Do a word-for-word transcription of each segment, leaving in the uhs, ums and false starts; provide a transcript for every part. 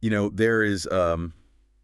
You know, there is um,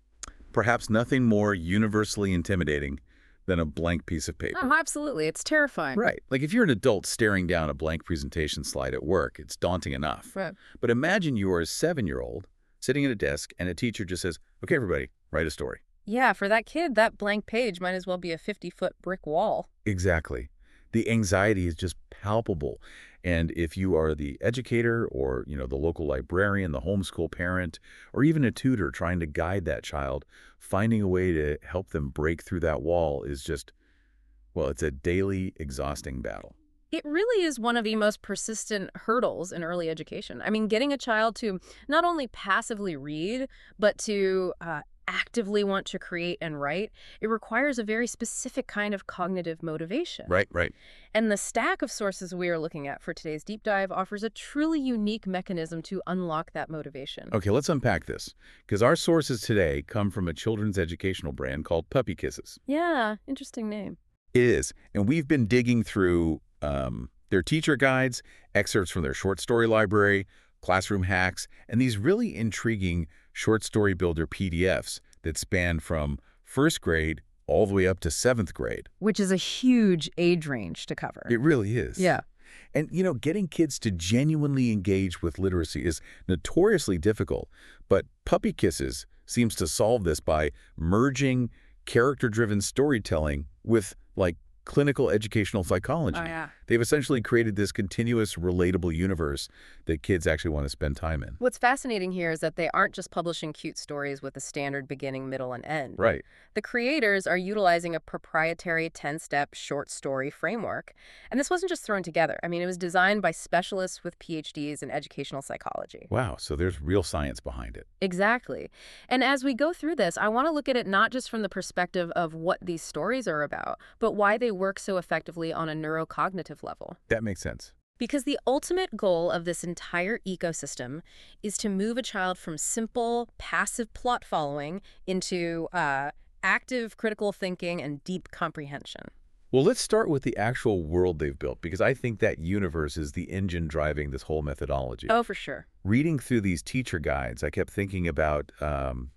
perhaps nothing more universally intimidating than a blank piece of paper. Oh, absolutely. It's terrifying. Right. Like if you're an adult staring down a blank presentation slide at work, it's daunting enough. Right. But imagine you are a seven-year-old sitting at a desk and a teacher just says, okay, everybody, write a story. Yeah, for that kid, that blank page might as well be a fifty-foot brick wall. Exactly. The anxiety is just palpable. And if you are the educator or, you know, the local librarian, the homeschool parent, or even a tutor trying to guide that child, finding a way to help them break through that wall is just, well, it's a daily exhausting battle. It really is one of the most persistent hurdles in early education. I mean, getting a child to not only passively read, but to uh, actively want to create and write, it requires a very specific kind of cognitive motivation. Right, right. And the stack of sources we are looking at for today's deep dive offers a truly unique mechanism to unlock that motivation. Okay, let's unpack this, because our sources today come from a children's educational brand called Puppy Kisses. Yeah, interesting name. It is, and we've been digging through um, their teacher guides, excerpts from their short story library, classroom hacks, and these really intriguing short story builder P D Fs that span from first grade all the way up to seventh grade. Which is a huge age range to cover. It really is. Yeah. And, you know, getting kids to genuinely engage with literacy is notoriously difficult, but Puppy Kisses seems to solve this by merging character-driven storytelling with, like, clinical educational psychology. Oh, yeah. They've essentially created this continuous, relatable universe that kids actually want to spend time in. What's fascinating here is that they aren't just publishing cute stories with a standard beginning, middle, and end. Right. The creators are utilizing a proprietary ten-step short story framework. And this wasn't just thrown together. I mean, it was designed by specialists with P H Ds in educational psychology. Wow, so there's real science behind it. Exactly. And as we go through this, I want to look at it not just from the perspective of what these stories are about, but why they work so effectively on a neurocognitive level. That makes sense. Because the ultimate goal of this entire ecosystem is to move a child from simple, passive plot following into uh, active critical thinking and deep comprehension. Well, let's start with the actual world they've built, because I think that universe is the engine driving this whole methodology. Oh, for sure. Reading through these teacher guides, I kept thinking about um,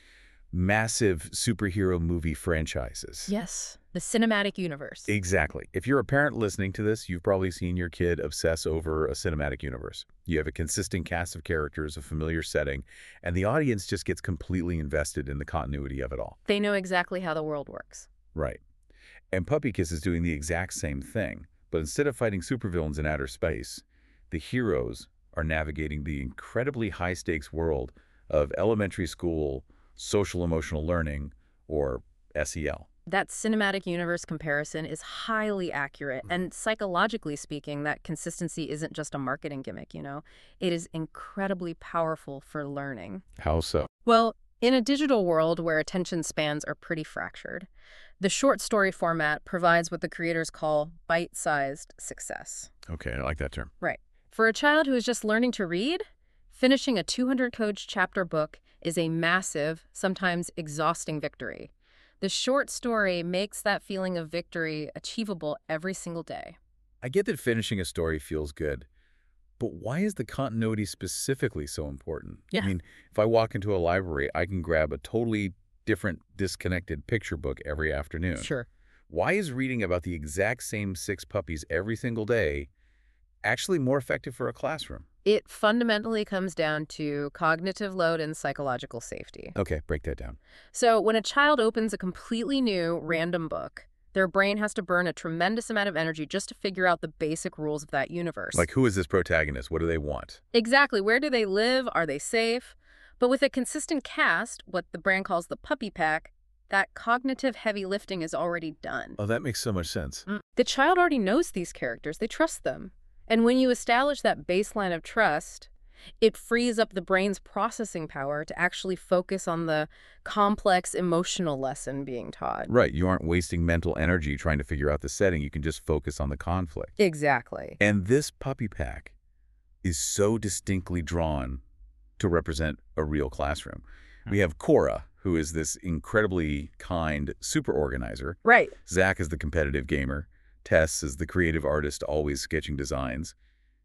massive superhero movie franchises. Yes, the cinematic universe. Exactly. If you're a parent listening to this, you've probably seen your kid obsess over a cinematic universe. You have a consistent cast of characters, a familiar setting, and the audience just gets completely invested in the continuity of it all. They know exactly how the world works. Right. And Puppy Kiss is doing the exact same thing, but instead of fighting supervillains in outer space, the heroes are navigating the incredibly high-stakes world of elementary school social-emotional learning, or S E L. That cinematic universe comparison is highly accurate, and psychologically speaking, that consistency isn't just a marketing gimmick, you know? It is incredibly powerful for learning. How so? Well, in a digital world where attention spans are pretty fractured, the short story format provides what the creators call bite-sized success. Okay, I like that term. Right. For a child who is just learning to read, finishing a two hundred page chapter book is a massive, sometimes exhausting victory. The short story makes that feeling of victory achievable every single day. I get that finishing a story feels good, but why is the continuity specifically so important? Yeah. I mean, if I walk into a library, I can grab a totally different, disconnected picture book every afternoon. Sure. Why is reading about the exact same six puppies every single day actually more effective for a classroom? It fundamentally comes down to cognitive load and psychological safety. Okay, break that down. So when a child opens a completely new, random book, their brain has to burn a tremendous amount of energy just to figure out the basic rules of that universe. Like, who is this protagonist? What do they want? Exactly. Where do they live? Are they safe? But with a consistent cast, what the brand calls the puppy pack, that cognitive heavy lifting is already done. Oh, that makes so much sense. Mm. The child already knows these characters. They trust them. And when you establish that baseline of trust, it frees up the brain's processing power to actually focus on the complex emotional lesson being taught. Right. You aren't wasting mental energy trying to figure out the setting. You can just focus on the conflict. Exactly. And this puppy pack is so distinctly drawn to represent a real classroom. We have Cora, who is this incredibly kind super organizer. Right. Zach is the competitive gamer. Tess is the creative artist always sketching designs.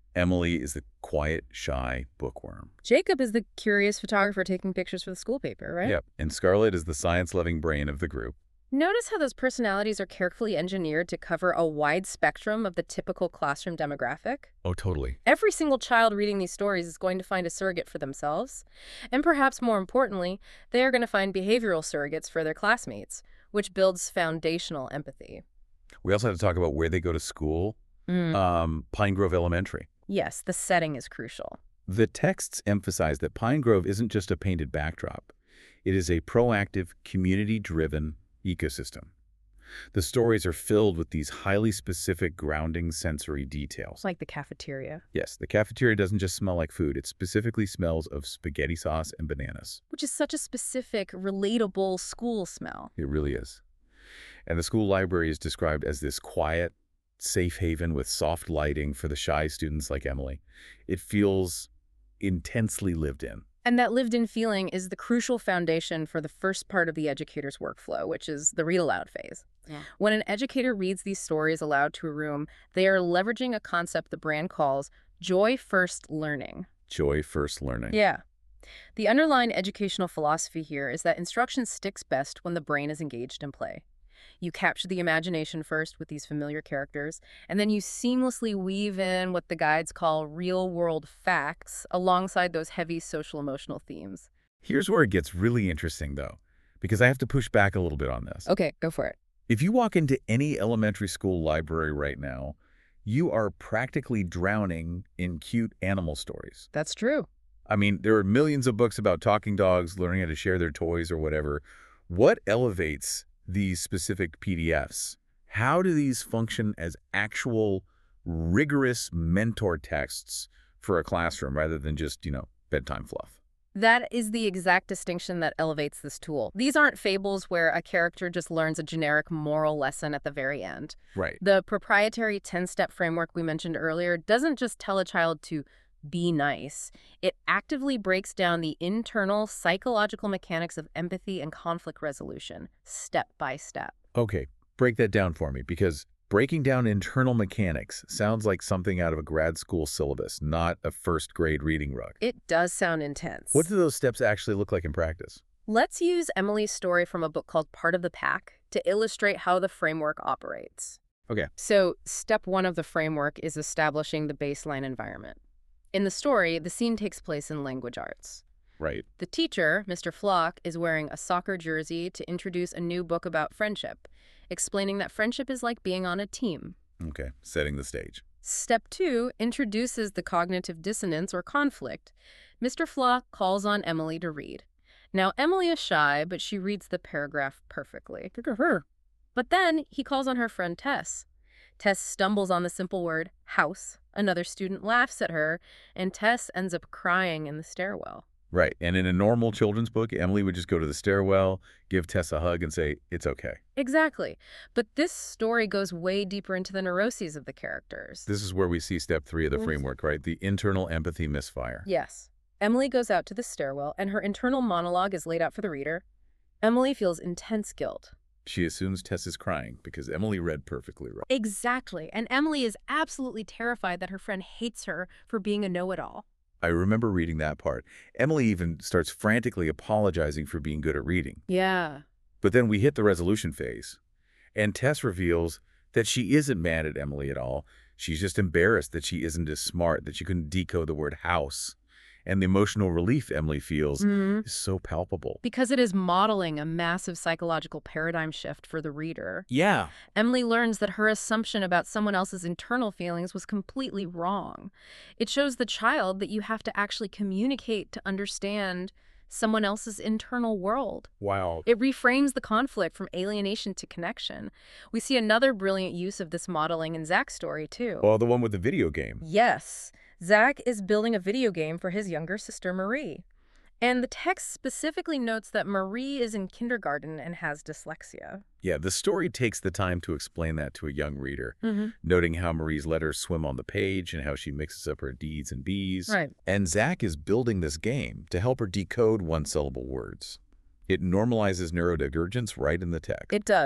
Emily is the quiet, shy bookworm. Jacob is the curious photographer taking pictures for the school paper, right? Yep. And Scarlett is the science-loving brain of the group. Notice how those personalities are carefully engineered to cover a wide spectrum of the typical classroom demographic? Oh, totally. Every single child reading these stories is going to find a surrogate for themselves. And perhaps more importantly, they are going to find behavioral surrogates for their classmates, which builds foundational empathy. We also have to talk about where they go to school. Mm. Um, Pine Grove Elementary. Yes, the setting is crucial. The texts emphasize that Pine Grove isn't just a painted backdrop. It is a proactive, community-driven ecosystem. The stories are filled with these highly specific, grounding sensory details. It's like the cafeteria. Yes, the cafeteria doesn't just smell like food. It specifically smells of spaghetti sauce and bananas. Which is such a specific, relatable school smell. It really is. And the school library is described as this quiet, safe haven with soft lighting for the shy students like Emily. It feels intensely lived in. And that lived-in feeling is the crucial foundation for the first part of the educator's workflow, which is the read-aloud phase. Yeah. When an educator reads these stories aloud to a room, they are leveraging a concept the brand calls joy-first learning. Joy-first learning. Yeah. The underlying educational philosophy here is that instruction sticks best when the brain is engaged in play. You capture the imagination first with these familiar characters, and then you seamlessly weave in what the guides call real-world facts alongside those heavy social-emotional themes. Here's where it gets really interesting, though, because I have to push back a little bit on this. Okay, go for it. If you walk into any elementary school library right now, you are practically drowning in cute animal stories. That's true. I mean, there are millions of books about talking dogs, learning how to share their toys or whatever. What elevates these specific P D Fs? How do these function as actual rigorous mentor texts for a classroom rather than just, you know, bedtime fluff? That is the exact distinction that elevates this tool. These aren't fables where a character just learns a generic moral lesson at the very end. Right. The proprietary ten-step framework we mentioned earlier doesn't just tell a child to be nice. It actively breaks down the internal psychological mechanics of empathy and conflict resolution, step by step. Okay, break that down for me, because breaking down internal mechanics sounds like something out of a grad school syllabus, not a first grade reading rug. It does sound intense. What do those steps actually look like in practice? Let's use Emily's story from a book called Part of the Pack to illustrate how the framework operates. Okay. So, step one of the framework is establishing the baseline environment. In the story, the scene takes place in language arts. Right. The teacher, Mister Flock, is wearing a soccer jersey to introduce a new book about friendship, explaining that friendship is like being on a team. Okay, setting the stage. Step two introduces the cognitive dissonance or conflict. Mister Flock calls on Emily to read. Now, Emily is shy, but she reads the paragraph perfectly. Look at her. But then he calls on her friend Tess. Tess stumbles on the simple word, house. Another student laughs at her, and Tess ends up crying in the stairwell. Right. And in a normal children's book, Emily would just go to the stairwell, give Tess a hug, and say, it's okay. Exactly. But this story goes way deeper into the neuroses of the characters. This is where we see step three of the framework, right? The internal empathy misfire. Yes. Emily goes out to the stairwell, and her internal monologue is laid out for the reader. Emily feels intense guilt. She assumes Tess is crying because Emily read perfectly right. Exactly. And Emily is absolutely terrified that her friend hates her for being a know-it-all. I remember reading that part. Emily even starts frantically apologizing for being good at reading. Yeah. But then we hit the resolution phase, and Tess reveals that she isn't mad at Emily at all. She's just embarrassed that she isn't as smart, that she couldn't decode the word house. And the emotional relief Emily feels mm-hmm. is so palpable. Because it is modeling a massive psychological paradigm shift for the reader. Yeah. Emily learns that her assumption about someone else's internal feelings was completely wrong. It shows the child that you have to actually communicate to understand someone else's internal world. Wow. It reframes the conflict from alienation to connection. We see another brilliant use of this modeling in Zach's story, too. Well, the one with the video game. Yes. Zach is building a video game for his younger sister, Marie. And the text specifically notes that Marie is in kindergarten and has dyslexia. Yeah, the story takes the time to explain that to a young reader, mm-hmm. noting how Marie's letters swim on the page and how she mixes up her D's and B's. Right. And Zach is building this game to help her decode one-syllable words. It normalizes neurodivergence right in the text. It does.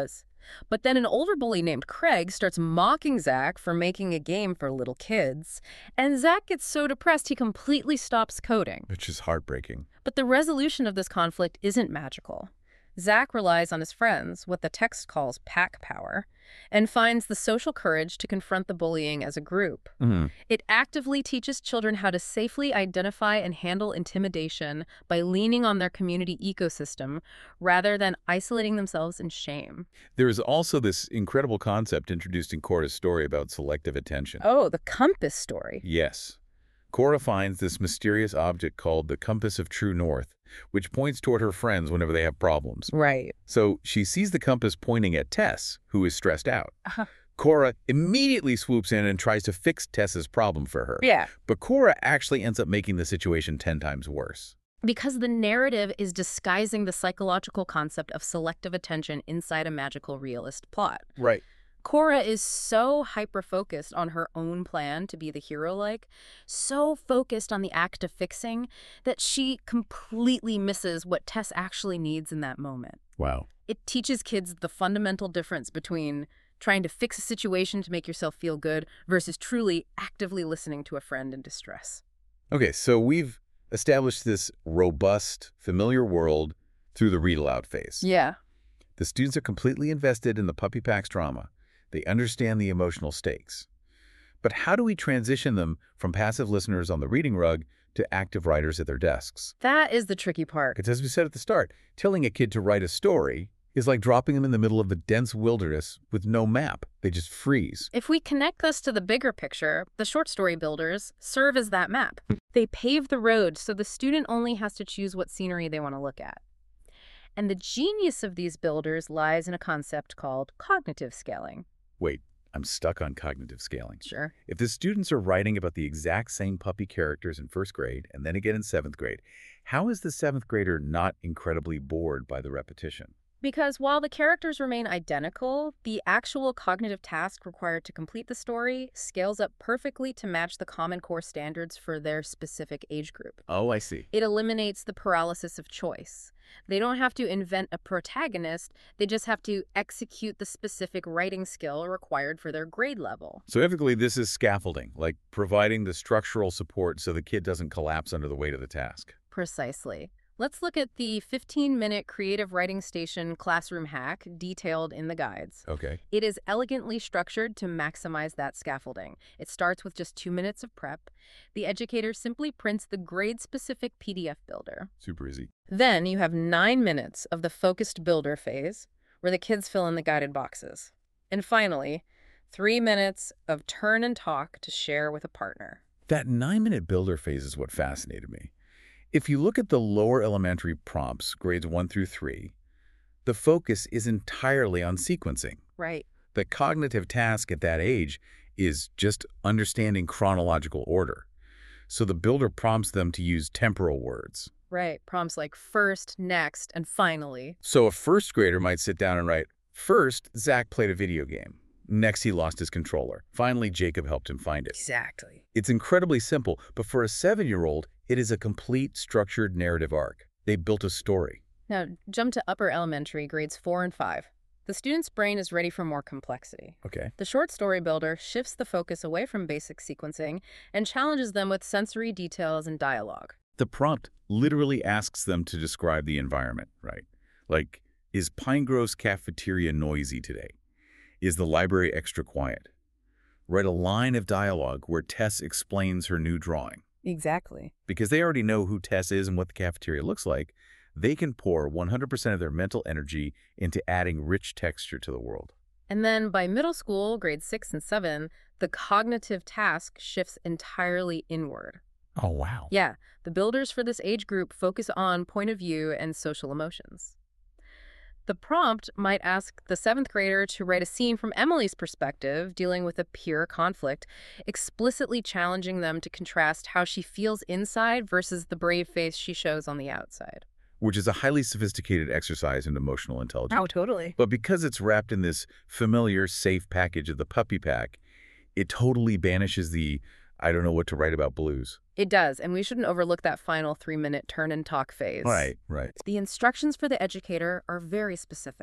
But then an older bully named Craig starts mocking Zach for making a game for little kids, and Zach gets so depressed he completely stops coding. Which is heartbreaking. But the resolution of this conflict isn't magical. Zach relies on his friends, what the text calls pack power, and finds the social courage to confront the bullying as a group. Mm-hmm. It actively teaches children how to safely identify and handle intimidation by leaning on their community ecosystem rather than isolating themselves in shame. There is also this incredible concept introduced in Cora's story about selective attention. Oh, the compass story. Yes. Cora finds this mysterious object called the Compass of True North, which points toward her friends whenever they have problems. Right. So she sees the compass pointing at Tess, who is stressed out. Uh-huh. Cora immediately swoops in and tries to fix Tess's problem for her. Yeah. But Cora actually ends up making the situation ten times worse. Because the narrative is disguising the psychological concept of selective attention inside a magical realist plot. Right. Cora is so hyper-focused on her own plan to be the hero-like, so focused on the act of fixing, that she completely misses what Tess actually needs in that moment. Wow. It teaches kids the fundamental difference between trying to fix a situation to make yourself feel good versus truly actively listening to a friend in distress. Okay, so we've established this robust, familiar world through the read-aloud phase. Yeah. The students are completely invested in the Puppy Pack's drama. They understand the emotional stakes. But how do we transition them from passive listeners on the reading rug to active writers at their desks? That is the tricky part. Because as we said at the start, telling a kid to write a story is like dropping them in the middle of a dense wilderness with no map. They just freeze. If we connect this to the bigger picture, the short story builders serve as that map. They pave the road so the student only has to choose what scenery they want to look at. And the genius of these builders lies in a concept called cognitive scaling. Wait, I'm stuck on cognitive scaling. Sure. If the students are writing about the exact same puppy characters in first grade and then again in seventh grade, how is the seventh grader not incredibly bored by the repetition? Because while the characters remain identical, the actual cognitive task required to complete the story scales up perfectly to match the Common Core standards for their specific age group. Oh, I see. It eliminates the paralysis of choice. They don't have to invent a protagonist, they just have to execute the specific writing skill required for their grade level. So ethically, this is scaffolding, like providing the structural support so the kid doesn't collapse under the weight of the task. Precisely. Let's look at the fifteen-minute Creative Writing Station classroom hack detailed in the guides. Okay. It is elegantly structured to maximize that scaffolding. It starts with just two minutes of prep. The educator simply prints the grade-specific P D F builder. Super easy. Then you have nine minutes of the focused builder phase, where the kids fill in the guided boxes. And finally, three minutes of turn and talk to share with a partner. That nine-minute builder phase is what fascinated me. If you look at the lower elementary prompts, grades one through three, the focus is entirely on sequencing. Right. The cognitive task at that age is just understanding chronological order. So the builder prompts them to use temporal words. Right. Prompts like first, next, and finally. So a first grader might sit down and write, first, Zach played a video game. Next, he lost his controller. Finally, Jacob helped him find it. Exactly. It's incredibly simple, but for a seven-year-old, it is a complete structured narrative arc. They built a story. Now, jump to upper elementary, grades four and five. The student's brain is ready for more complexity. Okay. The short story builder shifts the focus away from basic sequencing and challenges them with sensory details and dialogue. The prompt literally asks them to describe the environment, right? Like, is Pinegrove's cafeteria noisy today? Is the library extra quiet? Write a line of dialogue where Tess explains her new drawing. Exactly. Because they already know who Tess is and what the cafeteria looks like, they can pour one hundred percent of their mental energy into adding rich texture to the world. And then by middle school, grades six and seven, the cognitive task shifts entirely inward. Oh, wow. Yeah, the builders for this age group focus on point of view and social emotions. The prompt might ask the seventh grader to write a scene from Emily's perspective, dealing with a peer conflict, explicitly challenging them to contrast how she feels inside versus the brave face she shows on the outside. Which is a highly sophisticated exercise in emotional intelligence. Oh, totally. But because it's wrapped in this familiar, safe package of the puppy pack, it totally banishes the, I don't know what to write about blues. It does, and we shouldn't overlook that final three-minute turn and talk phase. Right, right. The instructions for the educator are very specific.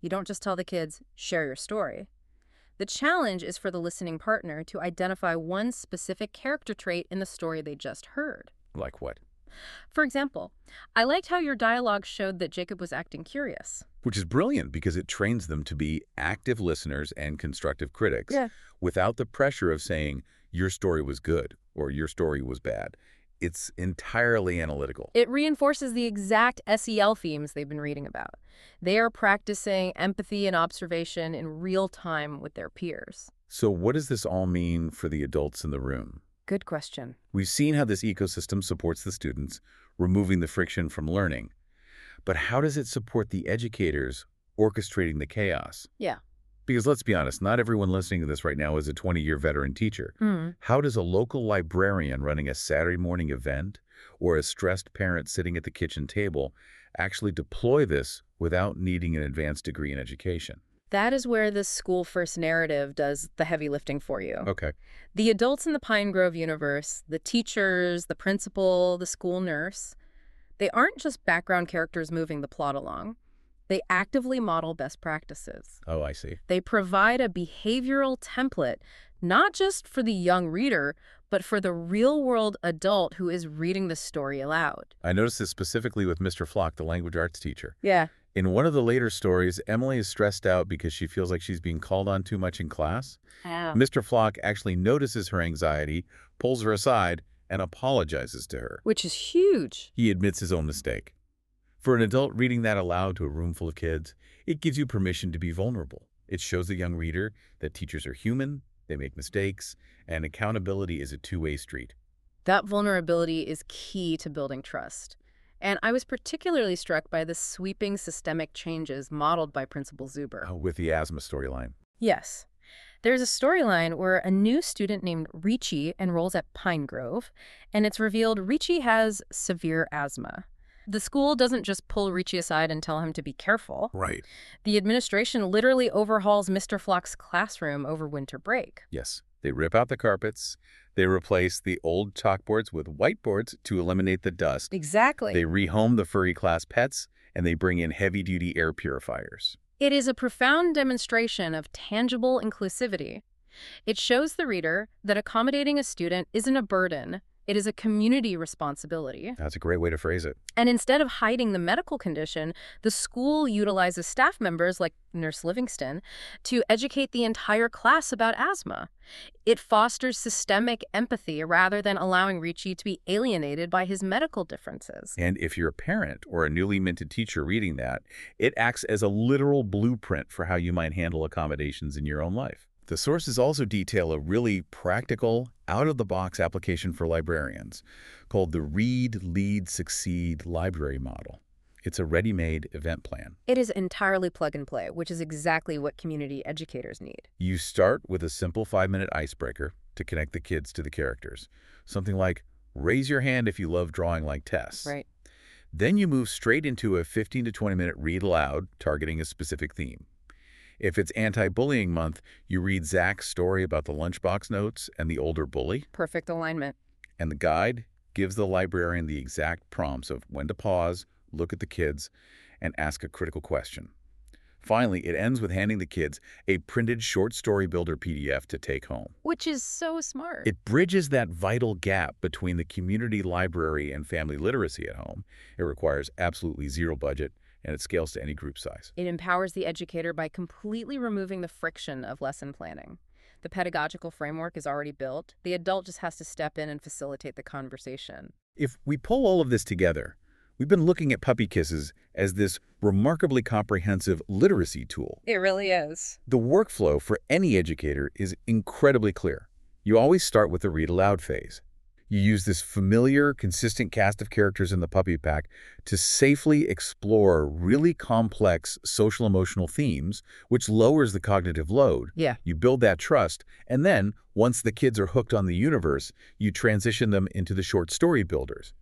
You don't just tell the kids, share your story. The challenge is for the listening partner to identify one specific character trait in the story they just heard. Like what? For example, I liked how your dialogue showed that Jacob was acting curious. Which is brilliant because it trains them to be active listeners and constructive critics Yeah. without the pressure of saying, your story was good or your story was bad. It's entirely analytical. It reinforces the exact S E L themes they've been reading about. They are practicing empathy and observation in real time with their peers. So what does this all mean for the adults in the room? Good question. We've seen how this ecosystem supports the students, removing the friction from learning. But how does it support the educators orchestrating the chaos? Yeah. Because let's be honest, not everyone listening to this right now is a twenty-year veteran teacher. Hmm. How does a local librarian running a Saturday morning event or a stressed parent sitting at the kitchen table actually deploy this without needing an advanced degree in education? That is where the school-first narrative does the heavy lifting for you. Okay. The adults in the Pine Grove universe, the teachers, the principal, the school nurse, they aren't just background characters moving the plot along. They actively model best practices. Oh, I see. They provide a behavioral template, not just for the young reader, but for the real-world adult who is reading the story aloud. I noticed this specifically with Mister Flock, the language arts teacher. Yeah. In one of the later stories, Emily is stressed out because she feels like she's being called on too much in class. Oh. Mister Flock actually notices her anxiety, pulls her aside, and apologizes to her. Which is huge. He admits his own mistake. For an adult reading that aloud to a room full of kids, it gives you permission to be vulnerable. It shows the young reader that teachers are human, they make mistakes, and accountability is a two-way street. That vulnerability is key to building trust. And I was particularly struck by the sweeping systemic changes modeled by Principal Zuber. Uh, with the asthma storyline. Yes. There's a storyline where a new student named Ricci enrolls at Pine Grove, and it's revealed Ricci has severe asthma. The school doesn't just pull Ricci aside and tell him to be careful. Right. The administration literally overhauls Mister Flock's classroom over winter break. Yes. They rip out the carpets. They replace the old chalkboards with whiteboards to eliminate the dust. Exactly. They rehome the furry class pets, and they bring in heavy-duty air purifiers. It is a profound demonstration of tangible inclusivity. It shows the reader that accommodating a student isn't a burden. It is a community responsibility. That's a great way to phrase it. And instead of hiding the medical condition, the school utilizes staff members like Nurse Livingston to educate the entire class about asthma. It fosters systemic empathy rather than allowing Ricci to be alienated by his medical differences. And if you're a parent or a newly minted teacher reading that, it acts as a literal blueprint for how you might handle accommodations in your own life. The sources also detail a really practical, out-of-the-box application for librarians called the Read, Lead, Succeed Library Model. It's a ready-made event plan. It is entirely plug and play, which is exactly what community educators need. You start with a simple five-minute icebreaker to connect the kids to the characters. Something like, raise your hand if you love drawing like Tess. Right. Then you move straight into a fifteen to twenty minute read aloud, targeting a specific theme. If it's anti-bullying month, you read Zach's story about the lunchbox notes and the older bully. Perfect alignment. And the guide gives the librarian the exact prompts of when to pause, look at the kids, and ask a critical question. Finally, it ends with handing the kids a printed short story builder P D F to take home. Which is so smart. It bridges that vital gap between the community library and family literacy at home. It requires absolutely zero budget, and it scales to any group size. It empowers the educator by completely removing the friction of lesson planning. The pedagogical framework is already built. The adult just has to step in and facilitate the conversation. If we pull all of this together, we've been looking at Puppy Kisses as this remarkably comprehensive literacy tool. It really is. The workflow for any educator is incredibly clear. You always start with the read aloud phase. You use this familiar, consistent cast of characters in the puppy pack to safely explore really complex social-emotional themes, which lowers the cognitive load. Yeah. You build that trust, and then, once the kids are hooked on the universe, you transition them into the short story builders.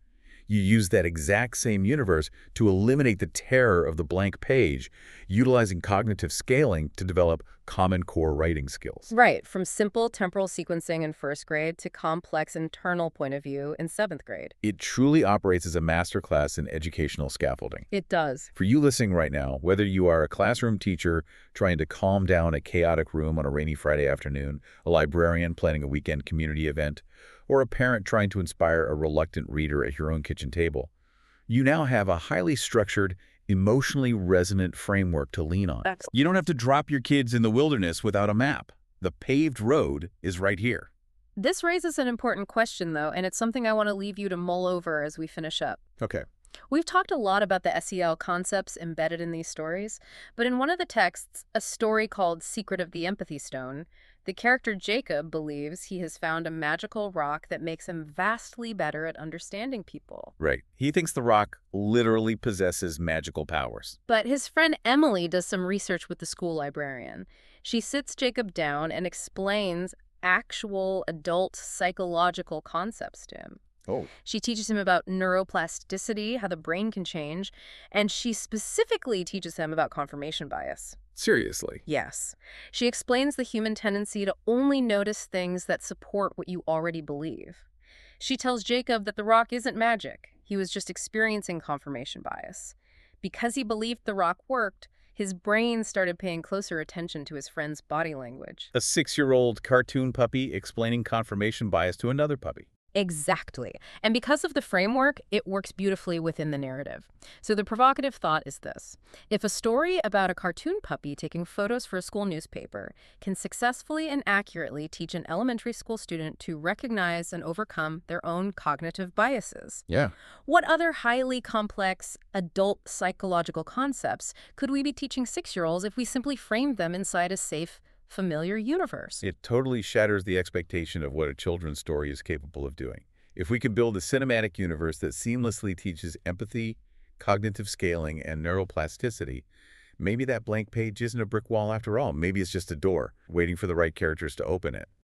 You use that exact same universe to eliminate the terror of the blank page, utilizing cognitive scaling to develop Common Core writing skills. Right, from simple temporal sequencing in first grade to complex internal point of view in seventh grade. It truly operates as a masterclass in educational scaffolding. It does. For you listening right now, whether you are a classroom teacher trying to calm down a chaotic room on a rainy Friday afternoon, a librarian planning a weekend community event, or a parent trying to inspire a reluctant reader at your own kitchen table, you now have a highly structured, emotionally resonant framework to lean on. Excellent. You don't have to drop your kids in the wilderness without a map. The paved road is right here. This raises an important question, though, and it's something I want to leave you to mull over as we finish up. Okay. We've talked a lot about the S E L concepts embedded in these stories, but in one of the texts, a story called Secret of the Empathy Stone, the character Jacob believes he has found a magical rock that makes him vastly better at understanding people. Right. He thinks the rock literally possesses magical powers. But his friend Emily does some research with the school librarian. She sits Jacob down and explains actual adult psychological concepts to him. Oh. She teaches him about neuroplasticity, how the brain can change, and she specifically teaches him about confirmation bias. Seriously? Yes. She explains the human tendency to only notice things that support what you already believe. She tells Jacob that the rock isn't magic. He was just experiencing confirmation bias. Because he believed the rock worked, his brain started paying closer attention to his friend's body language. A six-year-old cartoon puppy explaining confirmation bias to another puppy. Exactly. And because of the framework, it works beautifully within the narrative. So the provocative thought is this. If a story about a cartoon puppy taking photos for a school newspaper can successfully and accurately teach an elementary school student to recognize and overcome their own cognitive biases, Yeah. what other highly complex adult psychological concepts could we be teaching six-year-olds if we simply framed them inside a safe, familiar universe? It totally shatters the expectation of what a children's story is capable of doing. If we can build a cinematic universe that seamlessly teaches empathy, cognitive scaling, and neuroplasticity, maybe that blank page isn't a brick wall after all. Maybe it's just a door, waiting for the right characters to open it.